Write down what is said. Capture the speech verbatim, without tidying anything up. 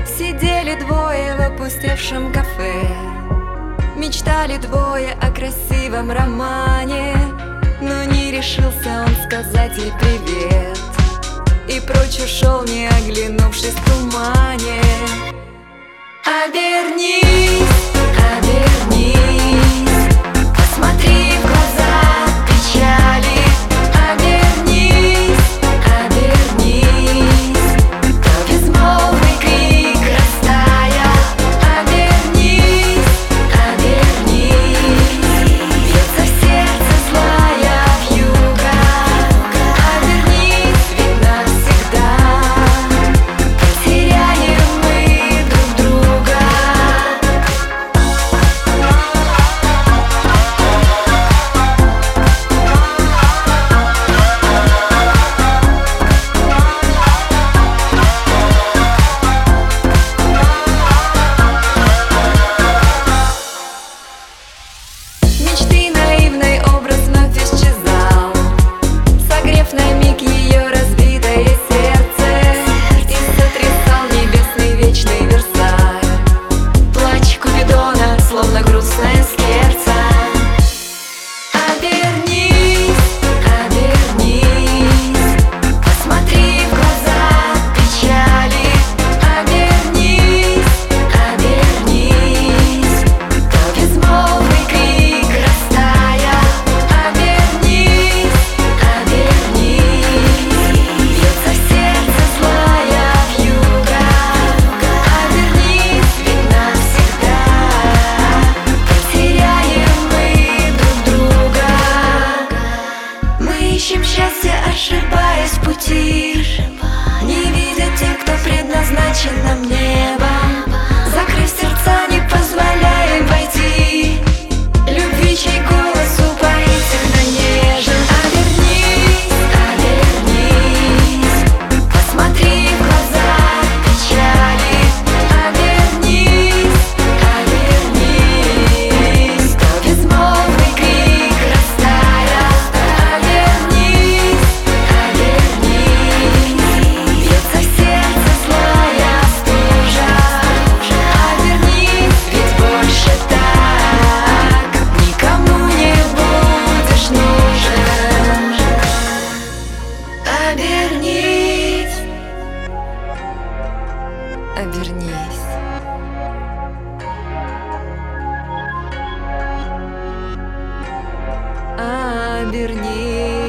Сидели двое в опустевшем кафе, мечтали двое о красивом романе, но не решился он сказать ей привет, и прочь ушел, не оглянувшись в тумане. Обернись, обернись, посмотри в глаза печали. Обернись, обернись, то безмолвный крик растая. Обернись, обернись, бьется в сердце злая вьюга. Обернись, ведь навсегда потеряем мы друг друга. Мечты наивный образ вновь исчезал, согрев на миг ее разбитое сердце, и сотрясал небесный вечный Версаль. Плач Купидона, словно грустная скерца. Обернись, обернись, посмотри в глаза печали. Обернись, обернись, то безмолвный крик растая. Обернись, обернись, бьется в сердце злая вьюга. Обернись, ведь навсегда потеряем мы друг друга. Мы ищем счастье, ошибаясь в пути, не видя тех, кто предназначен нам небом. Закрыв сердца, не позволяем войти любви, чей голос упоительно нежен. Обернись, обернись, посмотри в глаза печали. Обернись, обернись, то безмолвный крик растая. Обернись, обернись, бьется в сердце злая стужа. Обернись, ведь больше так никому не будешь нужен. Обернись, обернись. Обернись.